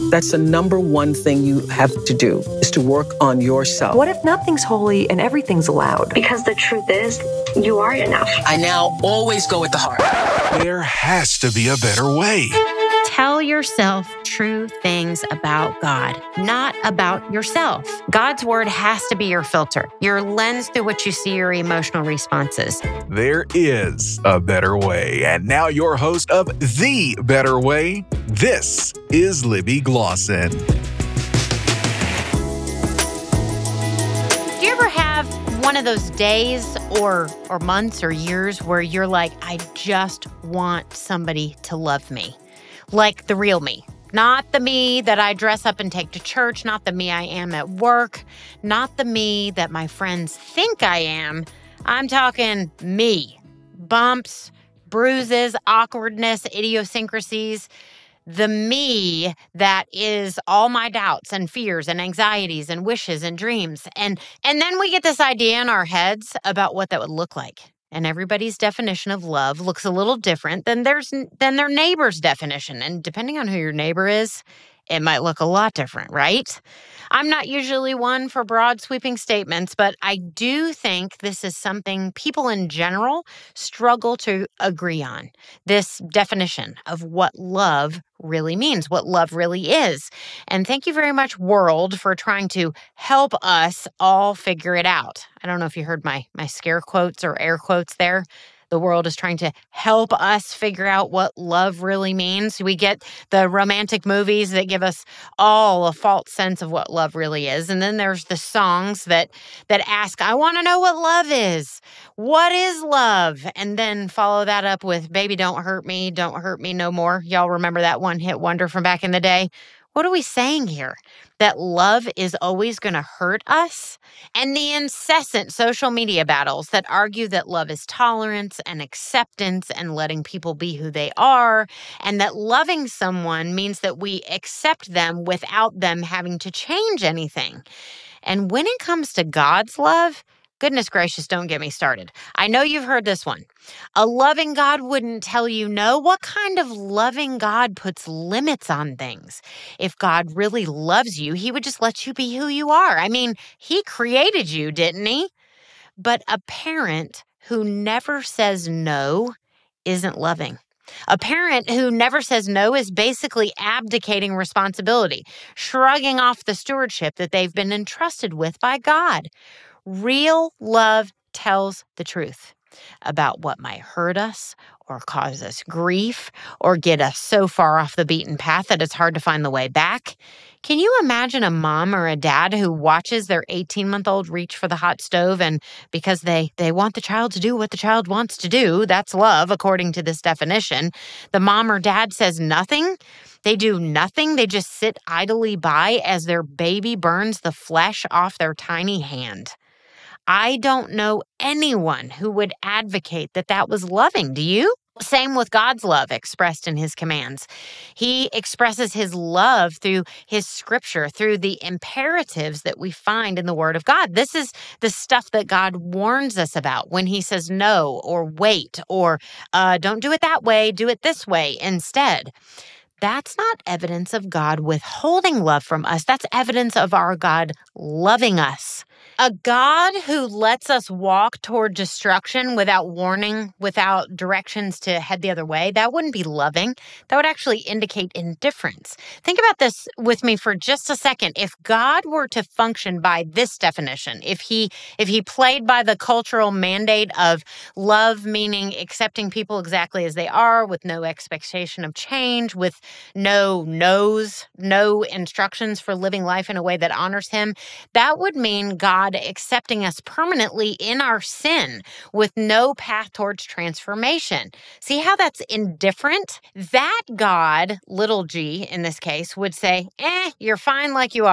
That's the number one thing you have to do, is to work on yourself. What if nothing's holy and everything's allowed? Because the truth is, you are enough. I now always go with the heart. There has to be a better way. Tell yourself true things about God, not about yourself. God's word has to be your filter, your lens through which you see your emotional responses. There is a better way. And now your host of The Better Way, this is Libby Glosson. Do you ever have one of those days or months or years where you're like, I just want somebody to love me? Like the real me. Not the me that I dress up and take to church, not the me I am at work, not the me that my friends think I am. I'm talking me. Bumps, bruises, awkwardness, idiosyncrasies. The me that is all my doubts and fears and anxieties and wishes and dreams. And then we get this idea in our heads about what that would look like. And everybody's definition of love looks a little different than their neighbor's definition. And depending on who your neighbor is, it might look a lot different, right? I'm not usually one for broad sweeping statements, but I do think this is something people in general struggle to agree on. This definition of what love really means, what love really is. And thank you very much, world, for trying to help us all figure it out. I don't know if you heard my scare quotes or air quotes there. The world is trying to help us figure out what love really means. We get the romantic movies that give us all a false sense of what love really is. And then there's the songs that ask, I want to know what love is. What is love? And then follow that up with, baby, don't hurt me no more. Y'all remember that one hit wonder from back in the day? What are we saying here? That love is always going to hurt us? And the incessant social media battles that argue that love is tolerance and acceptance and letting people be who they are, and that loving someone means that we accept them without them having to change anything. And when it comes to God's love, goodness gracious, don't get me started. I know you've heard this one. A loving God wouldn't tell you no. What kind of loving God puts limits on things? If God really loves you, he would just let you be who you are. I mean, he created you, didn't he? But a parent who never says no isn't loving. A parent who never says no is basically abdicating responsibility, shrugging off the stewardship that they've been entrusted with by God. Real love tells the truth about what might hurt us or cause us grief or get us so far off the beaten path that it's hard to find the way back. Can you imagine a mom or a dad who watches their 18-month-old reach for the hot stove, and because they want the child to do what the child wants to do, that's love according to this definition, the mom or dad says nothing? They do nothing. They just sit idly by as their baby burns the flesh off their tiny hand. I don't know anyone who would advocate that was loving. Do you? Same with God's love expressed in his commands. He expresses his love through his scripture, through the imperatives that we find in the word of God. This is the stuff that God warns us about when he says no or wait or don't do it that way, do it this way instead. That's not evidence of God withholding love from us. That's evidence of our God loving us. A God who lets us walk toward destruction without warning, without directions to head the other way, that wouldn't be loving. That would actually indicate indifference. Think about this with me for just a second. If God were to function by this definition, if he played by the cultural mandate of love, meaning accepting people exactly as they are with no expectation of change, with no no's, no instructions for living life in a way that honors him, that would mean God accepting us permanently in our sin with no path towards transformation. See how that's indifferent? That God, little g in this case, would say, you're fine like you are.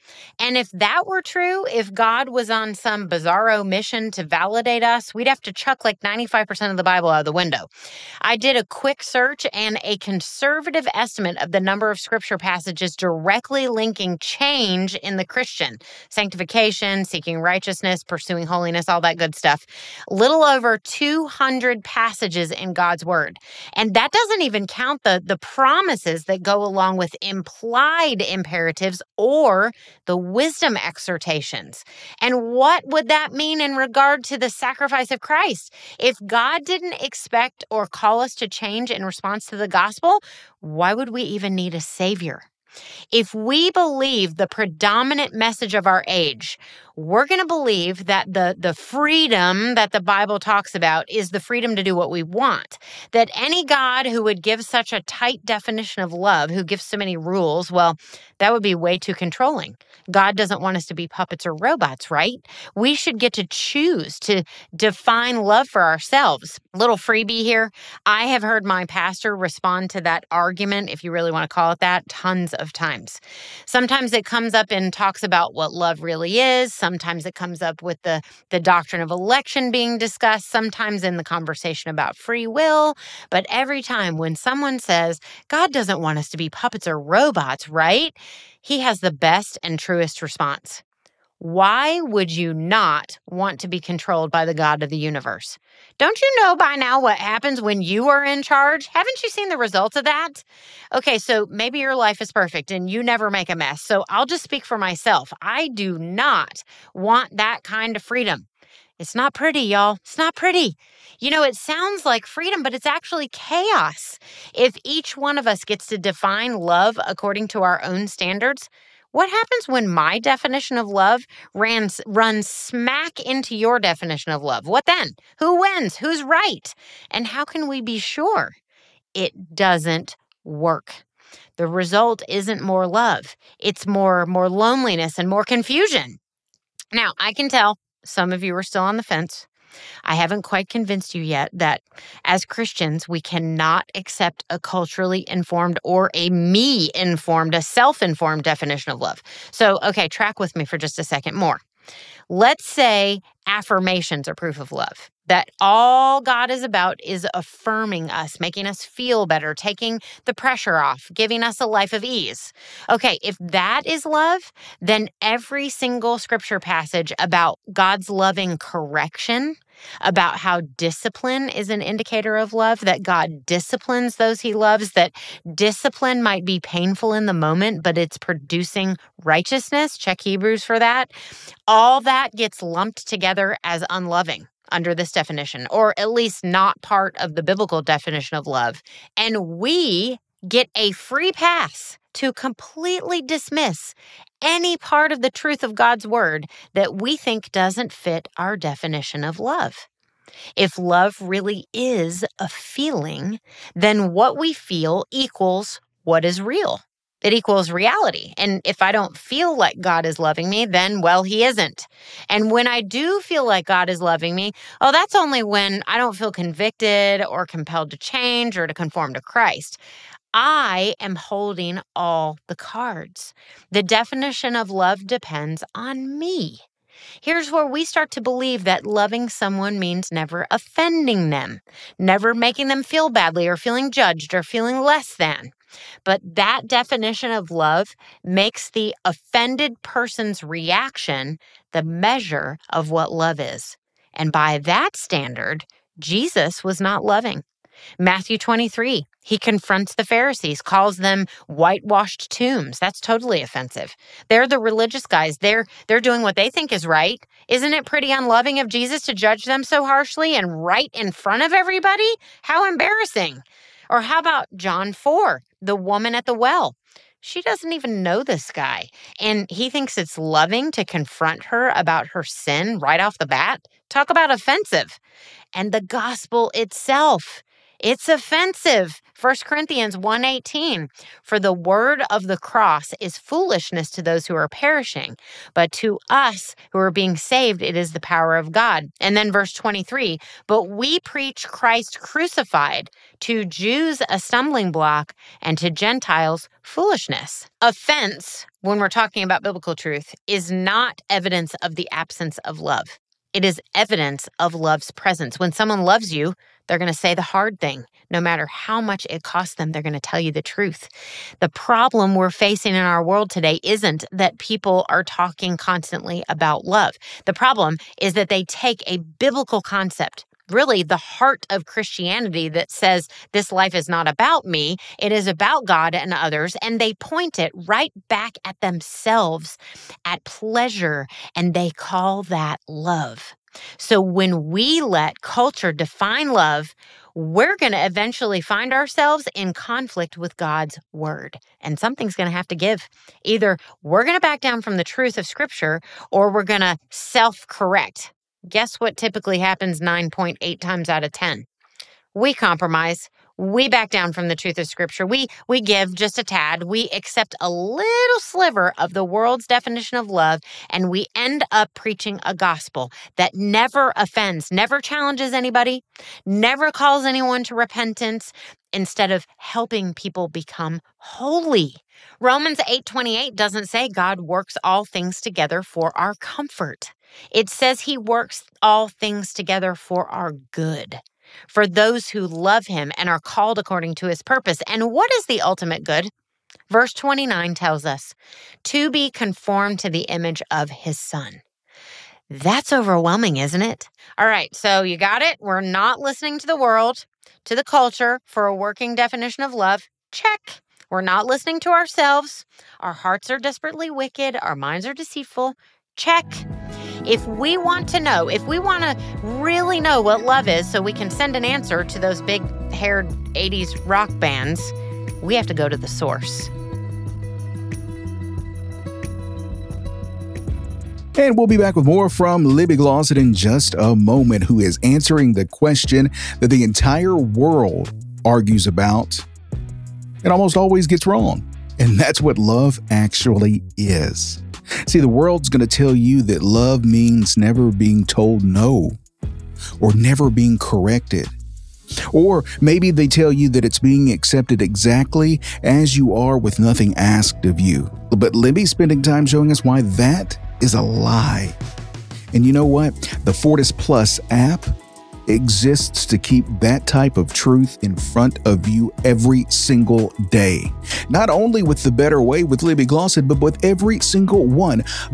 And if that were true, if God was on some bizarro mission to validate us, we'd have to chuck like 95% of the Bible out of the window. I did a quick search, and a conservative estimate of the number of scripture passages directly linking change in the Christian, sanctification, seeking righteousness, pursuing holiness, all that good stuff, little over 200 passages in God's word. And that doesn't even count the promises that go along with implied imperatives or the wisdom exhortations. And what would that mean in regard to the sacrifice of Christ? If God didn't expect or call us to change in response to the gospel, why would we even need a savior? If we believe the predominant message of our age, we're going to believe that the freedom that the Bible talks about is the freedom to do what we want. That any God who would give such a tight definition of love, who gives so many rules, well, that would be way too controlling. God doesn't want us to be puppets or robots, right? We should get to choose to define love for ourselves. Little freebie here. I have heard my pastor respond to that argument, if you really want to call it that, tons of times. Sometimes it comes up in talks about what love really is. Sometimes it comes up with the doctrine of election being discussed, sometimes in the conversation about free will. But every time when someone says, God doesn't want us to be puppets or robots, right? He has the best and truest response. Why would you not want to be controlled by the God of the universe? Don't you know by now what happens when you are in charge? Haven't you seen the results of that? Okay, so maybe your life is perfect and you never make a mess. So I'll just speak for myself. I do not want that kind of freedom. It's not pretty, y'all. It's not pretty. You know, it sounds like freedom, but it's actually chaos. If each one of us gets to define love according to our own standards, what happens when my definition of love runs smack into your definition of love? What then? Who wins? Who's right? And how can we be sure? It doesn't work. The result isn't more love. It's more loneliness and more confusion. Now, I can tell some of you are still on the fence. I haven't quite convinced you yet that as Christians, we cannot accept a culturally informed or a me-informed, a self-informed definition of love. So, okay, track with me for just a second more. Let's say affirmations are proof of love, that all God is about is affirming us, making us feel better, taking the pressure off, giving us a life of ease. Okay, if that is love, then every single scripture passage about God's loving correction, about how discipline is an indicator of love, that God disciplines those he loves, that discipline might be painful in the moment, but it's producing righteousness. Check Hebrews for that. All that gets lumped together as unloving under this definition, or at least not part of the biblical definition of love. And we get a free pass to completely dismiss any part of the truth of God's word that we think doesn't fit our definition of love. If love really is a feeling, then what we feel equals what is real. It equals reality. And if I don't feel like God is loving me, then, well, he isn't. And when I do feel like God is loving me, oh, that's only when I don't feel convicted or compelled to change or to conform to Christ. I am holding all the cards. The definition of love depends on me. Here's where we start to believe that loving someone means never offending them, never making them feel badly or feeling judged or feeling less than. But that definition of love makes the offended person's reaction the measure of what love is. And by that standard, Jesus was not loving. Matthew 23, he confronts the Pharisees, calls them whitewashed tombs. That's totally offensive. They're the religious guys. They're doing what they think is right. Isn't it pretty unloving of Jesus to judge them so harshly and right in front of everybody? How embarrassing. Or how about John 4, the woman at the well? She doesn't even know this guy, and he thinks it's loving to confront her about her sin right off the bat. Talk about offensive. And the gospel itself, It's offensive. 1 Corinthians 1:18, for the word of the cross is foolishness to those who are perishing, but to us who are being saved, it is the power of God. And then verse 23, but we preach Christ crucified, to Jews a stumbling block, and to Gentiles foolishness. Offense, when we're talking about biblical truth, is not evidence of the absence of love. It is evidence of love's presence. When someone loves you, they're going to say the hard thing. No matter how much it costs them, they're going to tell you the truth. The problem we're facing in our world today isn't that people are talking constantly about love. The problem is that they take a biblical concept, really the heart of Christianity, that says this life is not about me, it is about God and others, and they point it right back at themselves, at pleasure, and they call that love. So when we let culture define love, we're going to eventually find ourselves in conflict with God's word. And something's going to have to give. Either we're going to back down from the truth of Scripture, or we're going to self-correct. Guess what typically happens 9.8 times out of 10? We compromise. We back down from the truth of Scripture. We give just a tad. We accept a little sliver of the world's definition of love, and we end up preaching a gospel that never offends, never challenges anybody, never calls anyone to repentance, instead of helping people become holy. Romans 8:28 doesn't say God works all things together for our comfort. It says he works all things together for our good, for those who love him and are called according to his purpose. And what is the ultimate good? Verse 29 tells us, to be conformed to the image of his Son. That's overwhelming, isn't it? All right, so you got it. We're not listening to the world, to the culture for a working definition of love. Check. We're not listening to ourselves. Our hearts are desperately wicked. Our minds are deceitful. Check. If we want to know, if we want to really know what love is so we can send an answer to those big-haired 80s rock bands, we have to go to the source. And we'll be back with more from Libby Glosson in just a moment, who is answering the question that the entire world argues about and almost always gets wrong. And that's what love actually is. See, the world's going to tell you that love means never being told no, or never being corrected. Or maybe they tell you that it's being accepted exactly as you are with nothing asked of you. But Libby's spending time showing us why that is a lie. And you know what? The Fortis Plus app exists to keep that type of truth in front of you every single day. Not only with The Better Way with Libby Glosson, but with every single one of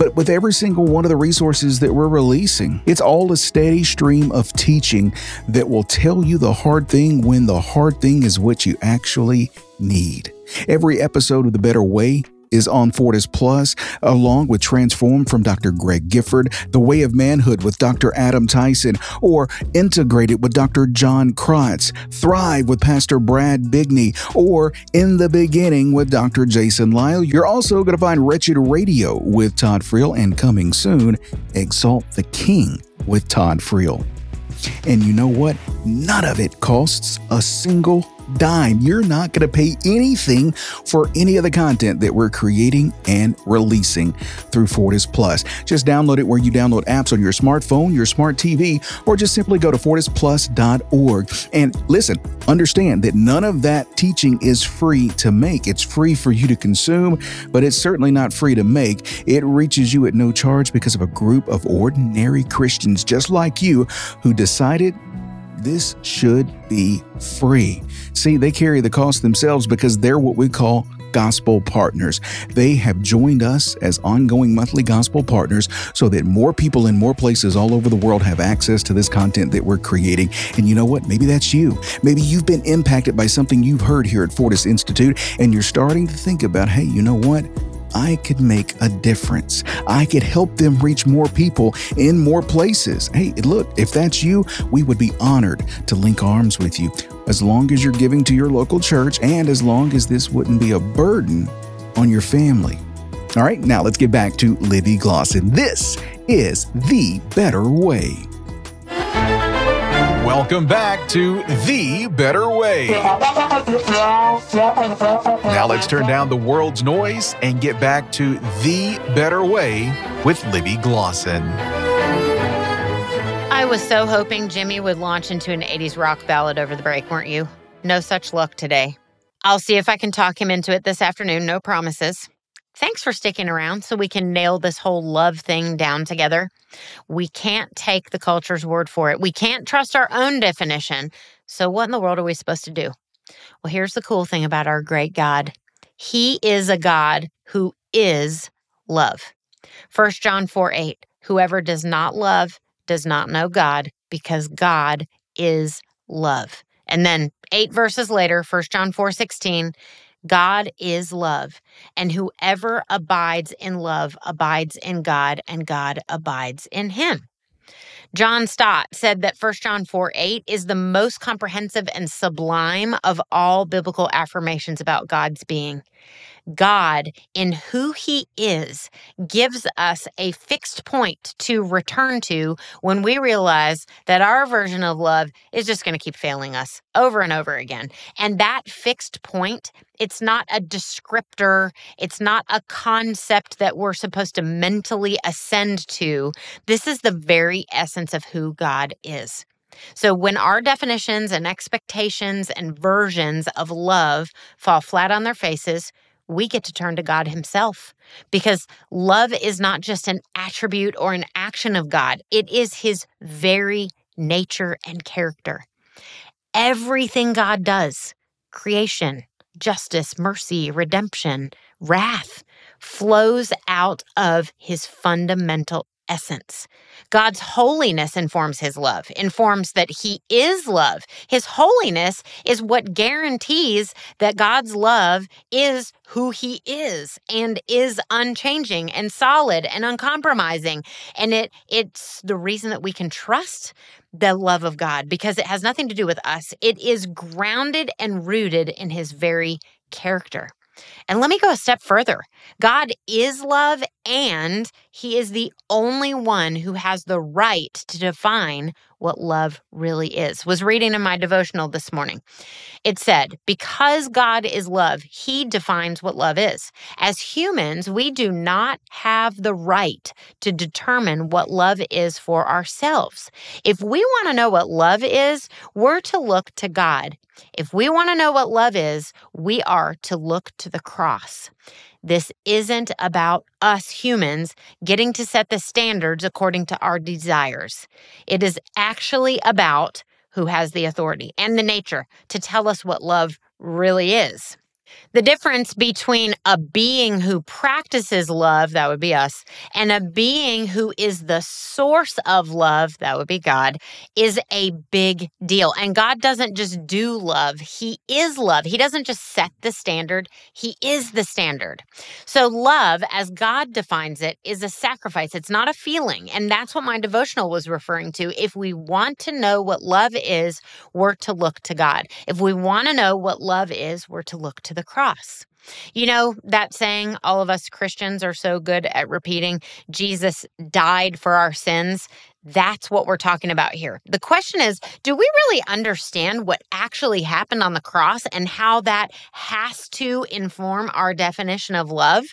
the resources that we're releasing. It's all a steady stream of teaching that will tell you the hard thing when the hard thing is what you actually need. Every episode of The Better Way is on Fortis Plus, along with Transform from Dr. Greg Gifford, The Way of Manhood with Dr. Adam Tyson, or Integrated with Dr. John Kratz, Thrive with Pastor Brad Bigney, or In the Beginning with Dr. Jason Lyle. You're also going to find Wretched Radio with Todd Friel, and coming soon, Exalt the King with Todd Friel. And you know what? None of it costs a single dime. You're not going to pay anything for any of the content that we're creating and releasing through Fortis Plus. Just download it where you download apps on your smartphone, your smart TV, or just simply go to fortisplus.org. And listen, understand that none of that teaching is free to make. It's free for you to consume, but it's certainly not free to make. It reaches you at no charge because of a group of ordinary Christians just like you who decided this should be free. See, they carry the cost themselves because they're what we call gospel partners. They have joined us as ongoing monthly gospel partners so that more people in more places all over the world have access to this content that we're creating. And you know what? Maybe that's you. Maybe you've been impacted by something you've heard here at Fortis Institute, and you're starting to think about, hey, you know what? I could make a difference. I could help them reach more people in more places. Hey, look, if that's you, we would be honored to link arms with you, as long as you're giving to your local church and as long as this wouldn't be a burden on your family. All right, now let's get back to Libby Glosson. This is The Better Way. Welcome back to The Better Way. Now let's turn down the world's noise and get back to The Better Way with Libby Glosson. I was so hoping Jimmy would launch into an 80s rock ballad over the break, weren't you? No such luck today. I'll see if I can talk him into it this afternoon, no promises. Thanks for sticking around so we can nail this whole love thing down together. We can't take the culture's word for it. We can't trust our own definition. So what in the world are we supposed to do? Well, here's the cool thing about our great God. He is a God who is love. 1 John 4:8, whoever does not love does not know God, because God is love. And then 8 verses later, 1 John 4:16, God is love, and whoever abides in love abides in God, and God abides in him. John Stott said that 1 John 4:8 is the most comprehensive and sublime of all biblical affirmations about God's being. God, in who he is, gives us a fixed point to return to when we realize that our version of love is just going to keep failing us over and over again. And that fixed point, it's not a descriptor. It's not a concept that we're supposed to mentally ascend to. This is the very essence of who God is. So when our definitions and expectations and versions of love fall flat on their faces, we get to turn to God himself, because love is not just an attribute or an action of God. It is his very nature and character. Everything God does, creation, justice, mercy, redemption, wrath, flows out of his fundamental essence. God's holiness informs his love, informs that he is love. His holiness is what guarantees that God's love is who he is and is unchanging and solid and uncompromising. And it's the reason that we can trust the love of God, because it has nothing to do with us. It is grounded and rooted in his very character. And let me go a step further. God is love, and he is the only one who has the right to define what love really is. Was reading in my devotional this morning. It said, because God is love, he defines what love is. As humans, we do not have the right to determine what love is for ourselves. If we want to know what love is, we're to look to God. If we want to know what love is, we are to look to the cross. This isn't about us humans getting to set the standards according to our desires. It is actually about who has the authority and the nature to tell us what love really is. The difference between a being who practices love, that would be us, and a being who is the source of love, that would be God, is a big deal. And God doesn't just do love. He is love. He doesn't just set the standard. He is the standard. So love, as God defines it, is a sacrifice. It's not a feeling. And that's what my devotional was referring to. If we want to know what love is, we're to look to God. If we want to know what love is, we're to look to the cross. You know that saying all of us Christians are so good at repeating, Jesus died for our sins? That's what we're talking about here. The question is, do we really understand what actually happened on the cross and how that has to inform our definition of love?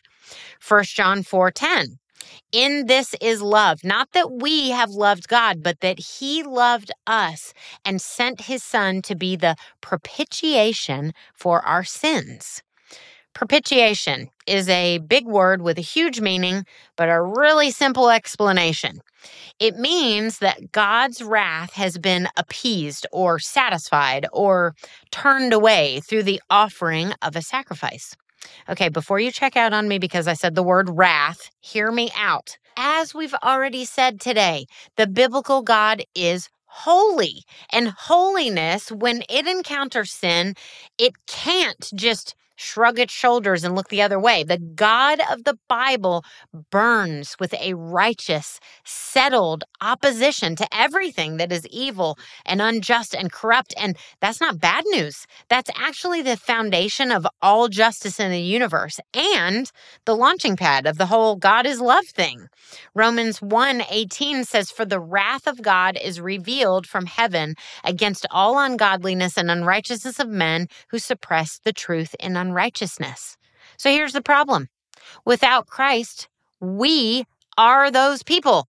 1 John 4:10. In this is love, not that we have loved God, but that he loved us and sent his son to be the propitiation for our sins. Propitiation is a big word with a huge meaning, but a really simple explanation. It means that God's wrath has been appeased or satisfied or turned away through the offering of a sacrifice. Okay, before you check out on me because I said the word wrath, hear me out. As we've already said today, the biblical God is holy. And holiness, when it encounters sin, it can't just shrug its shoulders and look the other way. The God of the Bible burns with a righteous, settled opposition to everything that is evil and unjust and corrupt. And that's not bad news. That's actually the foundation of all justice in the universe and the launching pad of the whole God is love thing. Romans 1:18 says, "For the wrath of God is revealed from heaven against all ungodliness and unrighteousness of men who suppress the truth in unrighteousness." So here's the problem. Without Christ, we are those people.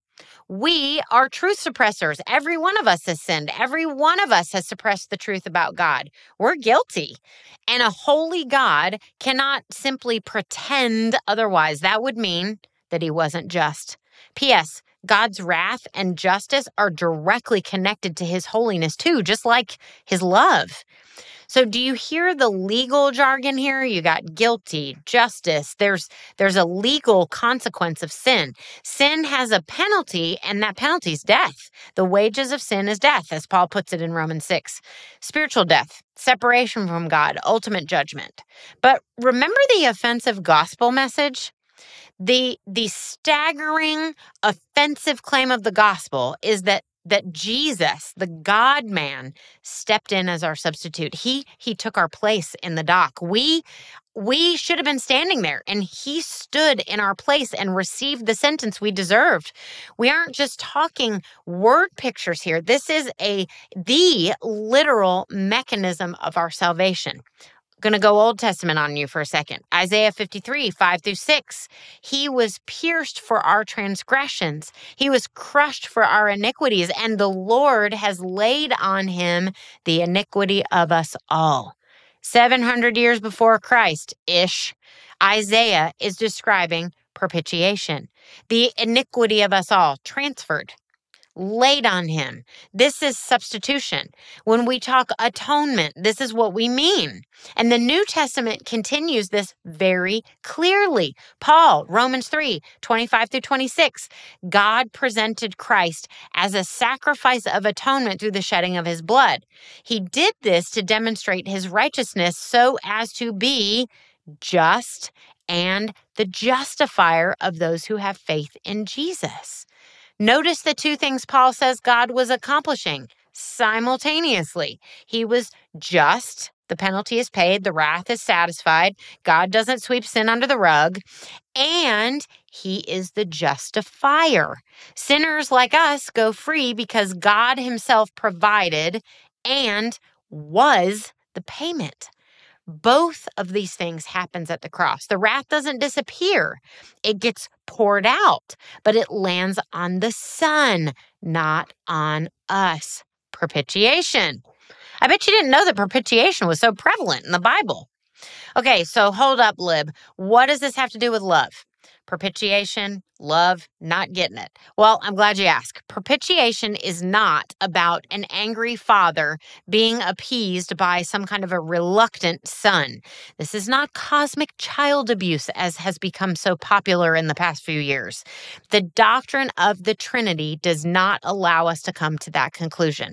We are truth suppressors. Every one of us has sinned. Every one of us has suppressed the truth about God. We're guilty. And a holy God cannot simply pretend otherwise. That would mean that he wasn't just. P.S. God's wrath and justice are directly connected to his holiness too, just like his love. So do you hear the legal jargon here? You got guilty, justice. There's a legal consequence of sin. Sin has a penalty, and that penalty is death. The wages of sin is death, as Paul puts it in Romans 6. Spiritual death, separation from God, ultimate judgment. But remember the offensive gospel message? The staggering, offensive claim of the gospel is that Jesus, the God-man, stepped in as our substitute. He took our place in the dock. We should have been standing there, and he stood in our place and received the sentence we deserved. We aren't just talking word pictures here. This is the literal mechanism of our salvation. Going to go Old Testament on you for a second. Isaiah 53, 5-6. He was pierced for our transgressions. He was crushed for our iniquities, and the Lord has laid on him the iniquity of us all. 700 years before Christ-ish, Isaiah is describing propitiation. The iniquity of us all transferred, laid on him. This is substitution. When we talk atonement, this is what we mean. And the New Testament continues this very clearly. Paul, Romans 3, 25-26, God presented Christ as a sacrifice of atonement through the shedding of his blood. He did this to demonstrate his righteousness so as to be just and the justifier of those who have faith in Jesus. Notice the two things Paul says God was accomplishing simultaneously. He was just, the penalty is paid, the wrath is satisfied, God doesn't sweep sin under the rug, and he is the justifier. Sinners like us go free because God himself provided and was the payment. Both of these things happens at the cross. The wrath doesn't disappear. It gets poured out, but it lands on the Son, not on us. Propitiation. I bet you didn't know that propitiation was so prevalent in the Bible. Okay, so hold up, Lib. What does this have to do with love? Propitiation, love, not getting it. Well, I'm glad you asked. Propitiation is not about an angry father being appeased by some kind of a reluctant son. This is not cosmic child abuse, as has become so popular in the past few years. The doctrine of the Trinity does not allow us to come to that conclusion.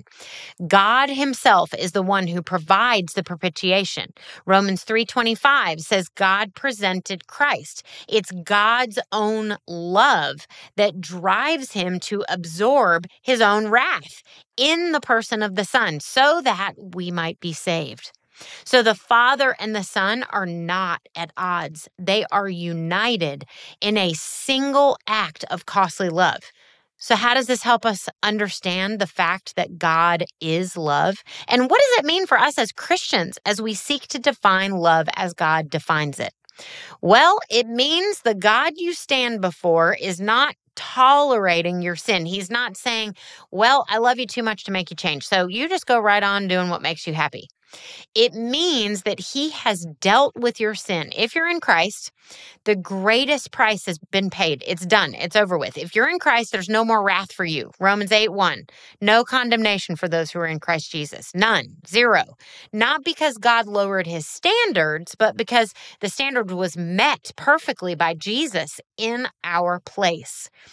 God himself is the one who provides the propitiation. Romans 3:25 says God presented Christ. It's God's own love that drives him to absorb his own wrath in the person of the Son so that we might be saved. So the Father and the Son are not at odds. They are united in a single act of costly love. So how does this help us understand the fact that God is love? And what does it mean for us as Christians as we seek to define love as God defines it? Well, it means the God you stand before is not tolerating your sin. He's not saying, well, I love you too much to make you change, so you just go right on doing what makes you happy. It means that he has dealt with your sin. If you're in Christ, the greatest price has been paid. It's done. It's over with. If you're in Christ, there's no more wrath for you. Romans 8:1. No condemnation for those who are in Christ Jesus. None. Zero. Not because God lowered his standards, but because the standard was met perfectly by Jesus in our place.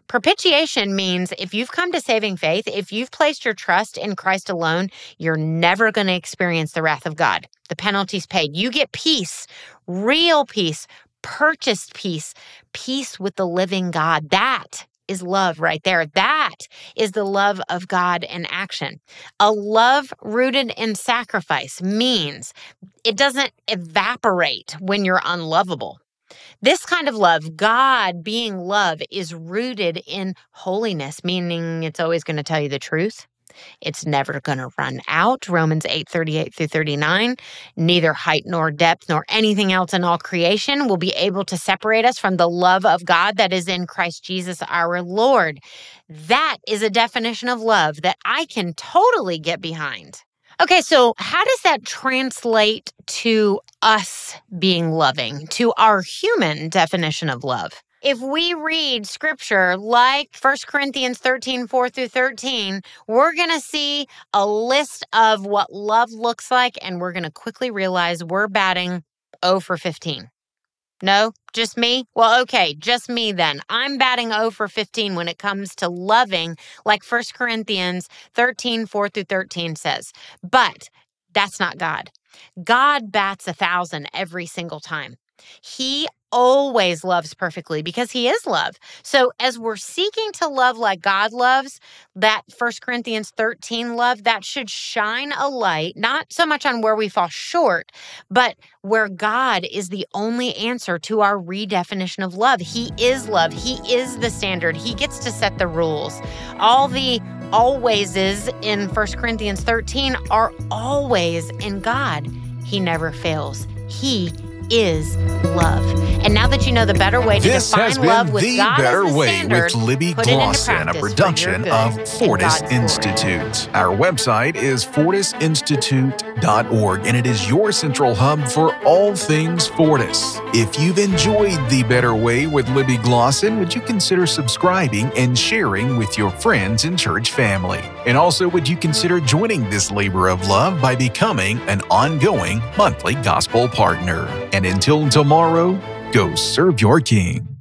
Propitiation means if you've come to saving faith, if you've placed your trust in Christ alone, you're never going to experience the wrath of God. The penalty's paid. You get peace, real peace, purchased peace, peace with the living God. That is love right there. That is the love of God in action. A love rooted in sacrifice means it doesn't evaporate when you're unlovable. This kind of love, God being love, is rooted in holiness, meaning it's always going to tell you the truth. It's never going to run out. Romans 8:38-39. Neither height nor depth nor anything else in all creation will be able to separate us from the love of God that is in Christ Jesus our Lord. That is a definition of love that I can totally get behind. Okay, so how does that translate to us being loving, to our human definition of love? If we read scripture like 1 Corinthians 13:4-13, we're going to see a list of what love looks like, and we're going to quickly realize we're batting 0 for 15. No, just me? Well, okay, just me then. I'm batting 0 for 15 when it comes to loving, like 1 Corinthians 13:4-13 says. But that's not God. God bats 1,000 every single time. He always loves perfectly because he is love. So as we're seeking to love like God loves, that 1 Corinthians 13 love, that should shine a light, not so much on where we fall short, but where God is the only answer to our redefinition of love. He is love. He is the standard. He gets to set the rules. All the alwayses in 1 Corinthians 13 are always in God. He never fails. He is love. And now that you know the better way to define love with God as the standard, with Libby put it into Glosson, a practice production for your of good and Fortis God's Institute. Our website is fortisinstitute.org, and it is your central hub for all things Fortis. If you've enjoyed The Better Way with Libby Glosson, would you consider subscribing and sharing with your friends and church family? And also, would you consider joining this labor of love by becoming an ongoing monthly gospel partner? And until tomorrow, go serve your King.